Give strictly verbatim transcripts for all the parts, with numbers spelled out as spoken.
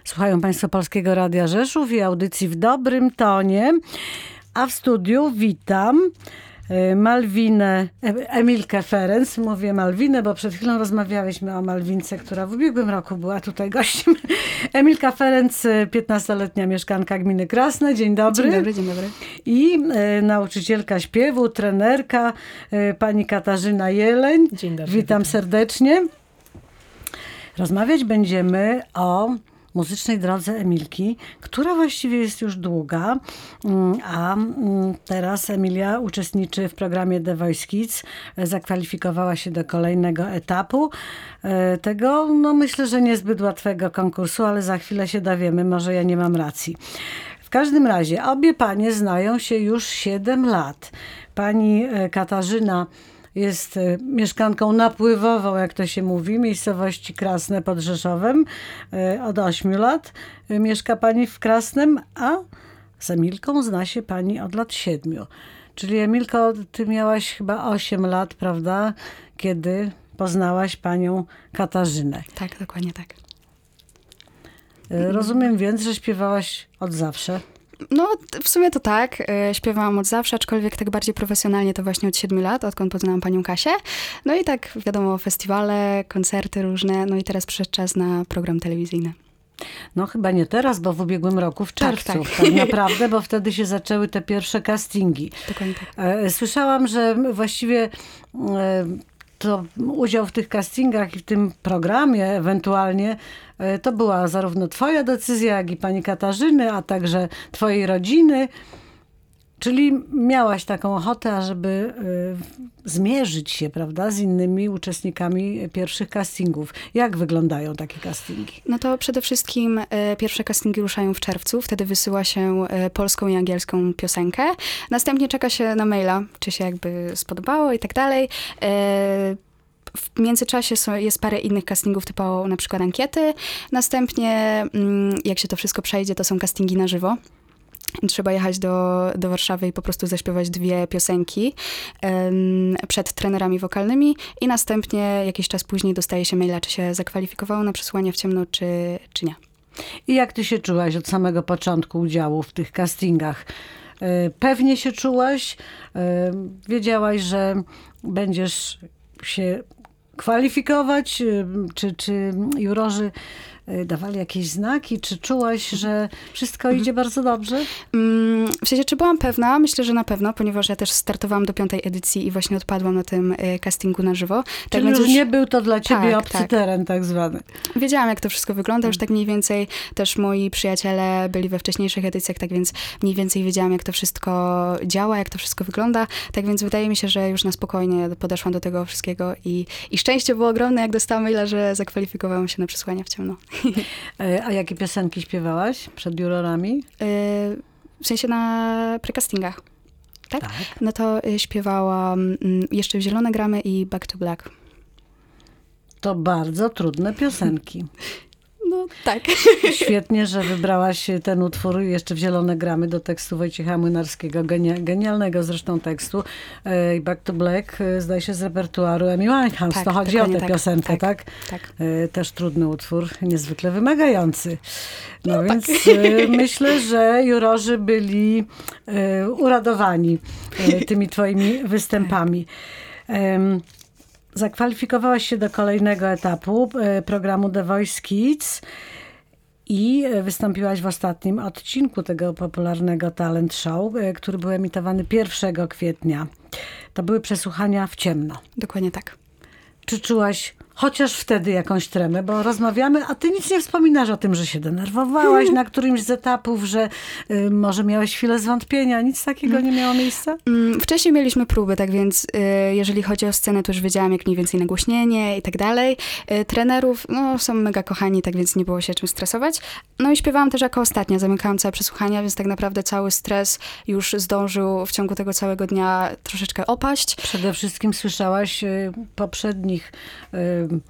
Słuchają Państwo Polskiego Radia Rzeszów i audycji W Dobrym Tonie. A w studiu witam Malwinę, Emilkę Ferenc. Mówię Malwinę, bo przed chwilą rozmawiałyśmy o Malwince, która w ubiegłym roku była tutaj gościem. Emilka Ferenc, piętnastoletnia mieszkanka gminy Krasne. Dzień dobry. Dzień dobry, dzień dobry. I e, nauczycielka śpiewu, trenerka, e, pani Katarzyna Jeleń. Dzień dobry. Witam, witam serdecznie. Rozmawiać będziemy o muzycznej drodze Emilki, która właściwie jest już długa, a teraz Emilia uczestniczy w programie The Voice Kids. Zakwalifikowała się do kolejnego etapu tego, no myślę, że niezbyt łatwego konkursu, ale za chwilę się dowiemy, może ja nie mam racji. W każdym razie obie panie znają się już siedem lat. Pani Katarzyna jest mieszkanką napływową, jak to się mówi, miejscowości Krasne pod Rzeszowem. Od ośmiu lat mieszka pani w Krasnem, a z Emilką zna się pani od lat siedmiu. Czyli Emilko, ty miałaś chyba osiem lat, prawda? Kiedy poznałaś panią Katarzynę. Tak, dokładnie tak. Rozumiem więc, że śpiewałaś od zawsze. No, w sumie to tak. Śpiewałam od zawsze, aczkolwiek tak bardziej profesjonalnie to właśnie od siedmiu lat, odkąd poznałam panią Kasię. No i tak, wiadomo, festiwale, koncerty różne, no i teraz przyszedł czas na program telewizyjny. No chyba nie teraz, bo w ubiegłym roku, w czerwcu, tak, tak. tak naprawdę, bo wtedy się zaczęły te pierwsze castingi. Dokładnie tak. Słyszałam, że właściwie to udział w tych castingach i w tym programie ewentualnie to była zarówno twoja decyzja, jak i pani Katarzyny, a także twojej rodziny. Czyli miałaś taką ochotę, ażeby y, zmierzyć się, prawda, z innymi uczestnikami pierwszych castingów. Jak wyglądają takie castingi? No to przede wszystkim y, pierwsze castingi ruszają w czerwcu. Wtedy wysyła się y, polską i angielską piosenkę. Następnie czeka się na maila, czy się jakby spodobało i tak dalej. Y, W międzyczasie są, jest parę innych castingów, typu na przykład ankiety. Następnie, jak się to wszystko przejdzie, to są castingi na żywo. Trzeba jechać do, do Warszawy i po prostu zaśpiewać dwie piosenki um, przed trenerami wokalnymi i następnie jakiś czas później dostaje się maila, czy się zakwalifikowało na przesłanie w ciemno, czy, czy nie. I jak ty się czułaś od samego początku udziału w tych castingach? Pewnie się czułaś? Wiedziałaś, że będziesz się kwalifikować? Czy, czy jurorzy dawali jakieś znaki? Czy czułaś, że wszystko idzie bardzo dobrze? W sensie, czy byłam pewna? Myślę, że na pewno, ponieważ ja też startowałam do piątej edycji i właśnie odpadłam na tym castingu na żywo. Czyli tak już, już nie był to dla ciebie tak, obcy tak. teren tak zwany. Wiedziałam, jak to wszystko wygląda, już tak mniej więcej. Też moi przyjaciele byli we wcześniejszych edycjach, tak więc mniej więcej wiedziałam, jak to wszystko działa, jak to wszystko wygląda. Tak więc wydaje mi się, że już na spokojnie podeszłam do tego wszystkiego i, i szczęście było ogromne, jak dostałam maila, że zakwalifikowałam się na przesłanie w ciemno. A jakie piosenki śpiewałaś przed jurorami? W sensie na precastingach, tak? Tak. No to śpiewałam Jeszcze w zielone gramy i Back to Black. To bardzo trudne piosenki. No tak. Świetnie, że wybrałaś ten utwór Jeszcze w zielone gramy do tekstu Wojciecha Młynarskiego, genia- genialnego zresztą tekstu. I Back to Black zdaje się z repertuaru Amy Winehouse. Tak, to chodzi o tę tak, piosenkę, tak? Tak, tak. Też trudny utwór, niezwykle wymagający. No, No więc tak. myślę, że jurorzy byli uradowani tymi twoimi występami. Zakwalifikowałaś się do kolejnego etapu programu The Voice Kids i wystąpiłaś w ostatnim odcinku tego popularnego talent show, który był emitowany pierwszego kwietnia. To były przesłuchania w ciemno. Dokładnie tak. Czy czułaś chociaż wtedy jakąś tremę, bo rozmawiamy, a ty nic nie wspominasz o tym, że się denerwowałaś na którymś z etapów, że y, może miałeś chwilę zwątpienia, nic takiego nie miało miejsca? Wcześniej mieliśmy próby, tak więc y, jeżeli chodzi o scenę, to już wiedziałam, jak mniej więcej nagłośnienie i tak dalej. Y, trenerów, no, są mega kochani, tak więc nie było się czym stresować. No i śpiewałam też jako ostatnia, zamykałam całe przesłuchania, więc tak naprawdę cały stres już zdążył w ciągu tego całego dnia troszeczkę opaść. Przede wszystkim słyszałaś y, poprzednich y,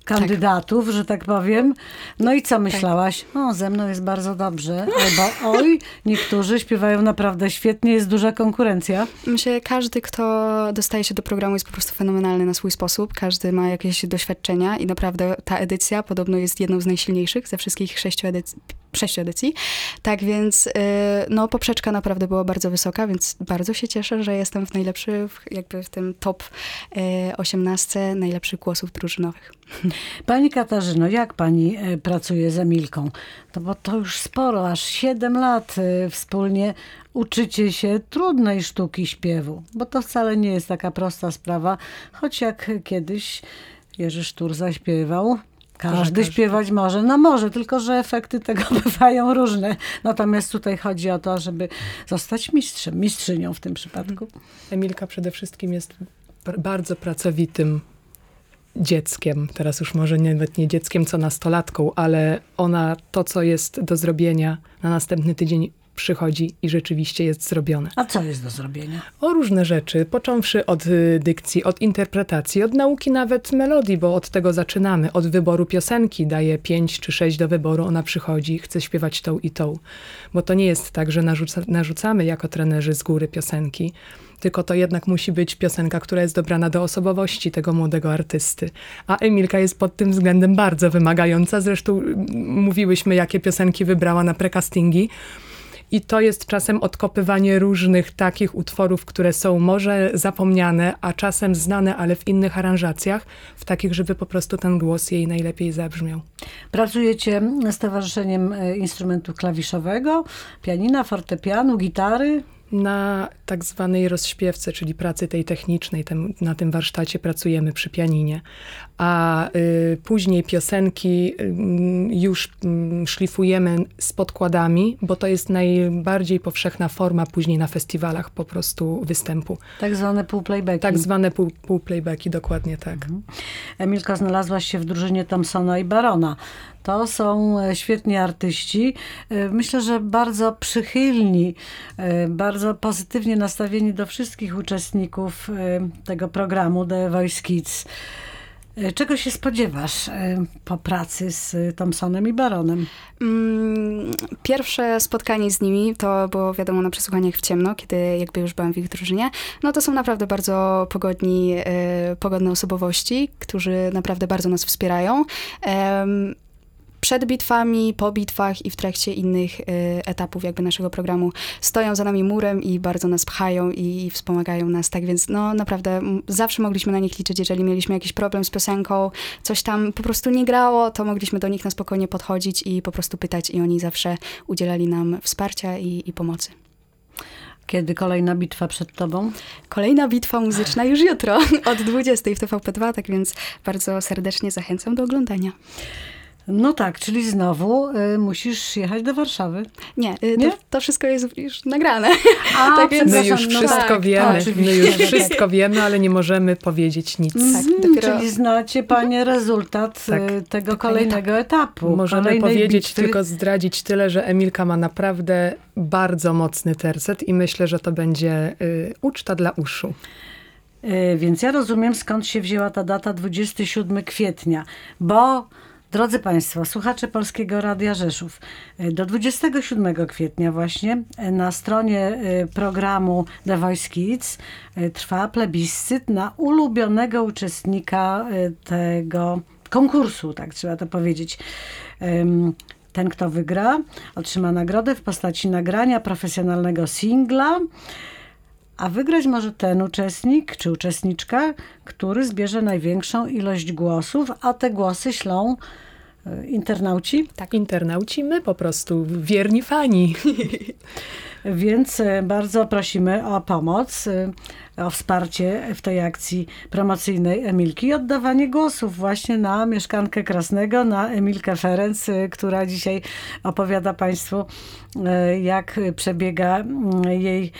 kandydatów, że tak powiem. No i co myślałaś? O, ze mną jest bardzo dobrze. Albo oj, niektórzy śpiewają naprawdę świetnie, jest duża konkurencja. Myślę, że każdy, kto dostaje się do programu, jest po prostu fenomenalny na swój sposób. Każdy ma jakieś doświadczenia i naprawdę ta edycja podobno jest jedną z najsilniejszych ze wszystkich sześciu edycji. sześciu edycji. Tak więc y, no poprzeczka naprawdę była bardzo wysoka, więc bardzo się cieszę, że jestem w najlepszy, w, jakby w tym top y, osiemnastce najlepszych głosów drużynowych. Pani Katarzyno, jak pani e, pracuje z Emilką? To bo to już sporo, aż siedem lat e, wspólnie uczycie się trudnej sztuki śpiewu, bo to wcale nie jest taka prosta sprawa, choć jak kiedyś Jerzy Sztur zaśpiewał, każdy, każdy śpiewać może. No może, tylko że efekty tego bywają różne. Natomiast tutaj chodzi o to, żeby zostać mistrzem, mistrzynią w tym przypadku. Emilka przede wszystkim jest bardzo pracowitym dzieckiem. Teraz już może nawet nie dzieckiem, co nastolatką, ale ona to, co jest do zrobienia na następny tydzień przychodzi i rzeczywiście jest zrobione. A co jest do zrobienia? O różne rzeczy, począwszy od y, dykcji, od interpretacji, od nauki nawet melodii, bo od tego zaczynamy. Od wyboru piosenki daje pięć czy sześć do wyboru, ona przychodzi, chce śpiewać tą i tą. Bo to nie jest tak, że narzuca, narzucamy jako trenerzy z góry piosenki, tylko to jednak musi być piosenka, która jest dobrana do osobowości tego młodego artysty. A Emilka jest pod tym względem bardzo wymagająca. Zresztą y, mówiłyśmy, jakie piosenki wybrała na precastingi. I to jest czasem odkopywanie różnych takich utworów, które są może zapomniane, a czasem znane, ale w innych aranżacjach, w takich, żeby po prostu ten głos jej najlepiej zabrzmiał. Pracujecie z Towarzyszeniem Instrumentu Klawiszowego, pianina, fortepianu, gitary. Na tak zwanej rozśpiewce, czyli pracy tej technicznej, tem, na tym warsztacie pracujemy przy pianinie, a y, później piosenki y, już y, szlifujemy z podkładami, bo to jest najbardziej powszechna forma później na festiwalach po prostu występu. Tak zwane półplaybacki. Tak zwane pół, półplaybacki, dokładnie tak. Mhm. Emilka, znalazłaś się w drużynie Thompsona i Barona. To są świetni artyści. Myślę, że bardzo przychylni, bardzo pozytywnie nastawieni do wszystkich uczestników tego programu The Voice Kids. Czego się spodziewasz po pracy z Thompsonem i Baronem? Pierwsze spotkanie z nimi to było wiadomo na przesłuchaniach w ciemno, kiedy jakby już byłam w ich drużynie. No to są naprawdę bardzo pogodni, pogodne osobowości, którzy naprawdę bardzo nas wspierają. Przed bitwami, po bitwach i w trakcie innych y, etapów jakby naszego programu stoją za nami murem i bardzo nas pchają i, i wspomagają nas. Tak więc no naprawdę m, zawsze mogliśmy na nich liczyć, jeżeli mieliśmy jakiś problem z piosenką, coś tam po prostu nie grało, to mogliśmy do nich na spokojnie podchodzić i po prostu pytać i oni zawsze udzielali nam wsparcia i, i pomocy. Kiedy kolejna bitwa przed tobą? Kolejna bitwa muzyczna już jutro od dwudziestej w T V P dwa, tak więc bardzo serdecznie zachęcam do oglądania. No tak, czyli znowu y, musisz jechać do Warszawy. Nie, y, Nie? To, to wszystko jest już nagrane. A, tak więc, my już wszystko no tak, wiemy, tak, my już wszystko wiemy, ale nie możemy powiedzieć nic. Tak, dopiero... Czyli znacie panie rezultat tak. tego kolejnego etapu. Możemy powiedzieć, bitwy. Tylko zdradzić tyle, że Emilka ma naprawdę bardzo mocny tercet i myślę, że to będzie y, uczta dla uszu. Y, więc ja rozumiem, skąd się wzięła ta data dwudziestego siódmego kwietnia, bo drodzy Państwo, słuchacze Polskiego Radia Rzeszów, do dwudziestego siódmego kwietnia właśnie na stronie programu The Voice Kids trwa plebiscyt na ulubionego uczestnika tego konkursu, tak trzeba to powiedzieć. Ten, kto wygra, otrzyma nagrodę w postaci nagrania profesjonalnego singla, a wygrać może ten uczestnik czy uczestniczka, który zbierze największą ilość głosów, a te głosy ślą internauci. Tak, internauci, my po prostu, wierni fani. Więc bardzo prosimy o pomoc, o wsparcie w tej akcji promocyjnej Emilki i oddawanie głosów właśnie na mieszkankę Krasnego, na Emilkę Ferenc, która dzisiaj opowiada Państwu, jak przebiega jej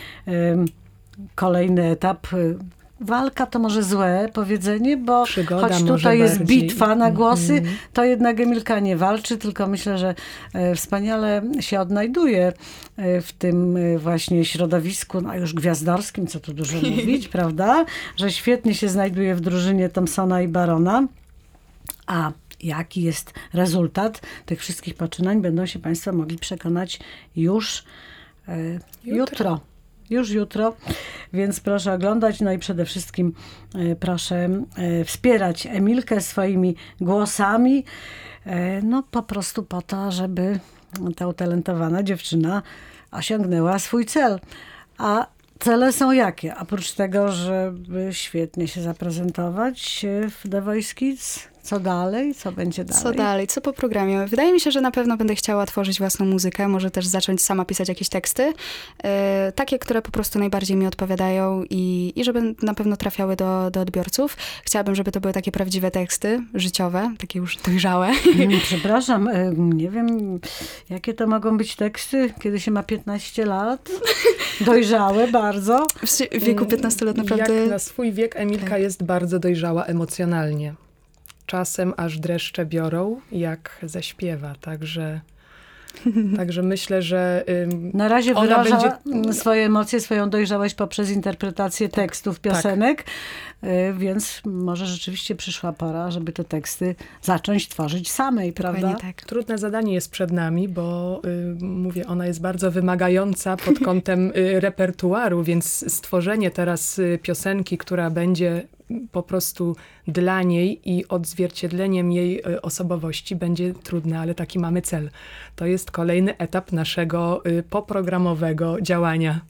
kolejny etap. Walka to może złe powiedzenie, bo Przygoda choć tutaj jest bardziej. bitwa na głosy, mm. to jednak Emilka nie walczy, tylko myślę, że wspaniale się odnajduje w tym właśnie środowisku, no już gwiazdorskim, co tu dużo mówić, prawda? Że świetnie się znajduje w drużynie Thompsona i Barona. A jaki jest rezultat tych wszystkich poczynań, będą się Państwo mogli przekonać już e, jutro. jutro. Już jutro, więc proszę oglądać, no i przede wszystkim e, proszę e, wspierać Emilkę swoimi głosami, e, no po prostu po to, żeby ta utalentowana dziewczyna osiągnęła swój cel. A cele są jakie? Oprócz tego, żeby świetnie się zaprezentować w The Voice Kids, co dalej? Co będzie dalej? Co dalej? Co po programie? Wydaje mi się, że na pewno będę chciała tworzyć własną muzykę, może też zacząć sama pisać jakieś teksty, e, takie, które po prostu najbardziej mi odpowiadają i, i żeby na pewno trafiały do, do odbiorców. Chciałabym, żeby to były takie prawdziwe teksty, życiowe, takie już dojrzałe. Mm, Przepraszam, e, nie wiem, jakie to mogą być teksty, kiedy się ma piętnaście lat. Dojrzałe bardzo. W wieku piętnastu lat naprawdę... Jak na swój wiek Emilka Tak. jest bardzo dojrzała emocjonalnie. Czasem aż dreszcze biorą, jak zaśpiewa, także, także myślę, że ym, Na razie ona wyraża będzie... swoje emocje, swoją dojrzałość poprzez interpretację tekstów piosenek, y, więc może rzeczywiście przyszła pora, żeby te teksty zacząć tworzyć samej, prawda? Dokładnie tak. Trudne zadanie jest przed nami, bo y, mówię, ona jest bardzo wymagająca pod kątem y, repertuaru, więc stworzenie teraz y, piosenki, która będzie po prostu dla niej i odzwierciedleniem jej y, osobowości będzie trudne, ale taki mamy cel. To jest kolejny etap naszego y, poprogramowego działania.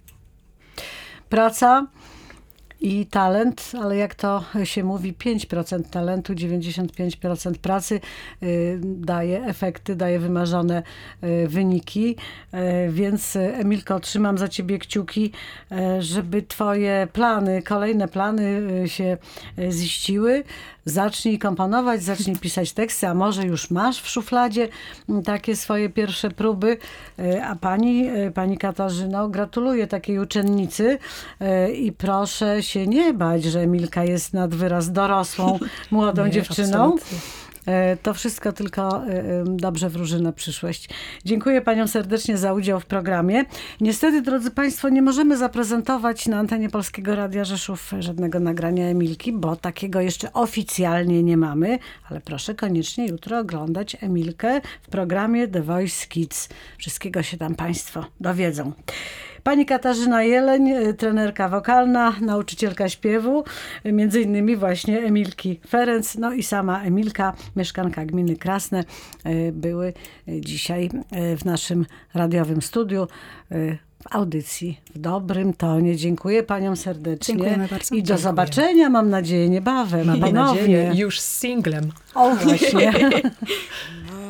Praca i talent, ale jak to się mówi, pięć procent talentu, dziewięćdziesiąt pięć procent pracy y, daje efekty, daje wymarzone y, wyniki. Y, więc Emilko, trzymam za ciebie kciuki, y, żeby twoje plany, kolejne plany y, się y, ziściły. Zacznij komponować, zacznij pisać teksty, a może już masz w szufladzie y, takie swoje pierwsze próby. Y, a pani, y, pani Katarzyno, gratuluję takiej uczennicy y, i proszę się nie bać, że Emilka jest nad wyraz dorosłą, młodą Nie, dziewczyną. absolutnie. E, To wszystko tylko e, e, dobrze wróży na przyszłość. Dziękuję paniom serdecznie za udział w programie. Niestety, drodzy państwo, nie możemy zaprezentować na antenie Polskiego Radia Rzeszów żadnego nagrania Emilki, bo takiego jeszcze oficjalnie nie mamy, ale proszę koniecznie jutro oglądać Emilkę w programie The Voice Kids. Wszystkiego się tam państwo dowiedzą. Pani Katarzyna Jeleń, y, trenerka wokalna, nauczycielka śpiewu, y, między innymi właśnie Emilki Ferenc, no i sama Emilka, mieszkanka gminy Krasne, y, były y, dzisiaj y, w naszym radiowym studiu y, w audycji w dobrym tonie. Dziękuję paniom serdecznie. Dziękujemy bardzo. I do Dziękuję. zobaczenia, mam nadzieję, niebawem. Mam ponownie. nadzieję, już z singlem. O właśnie.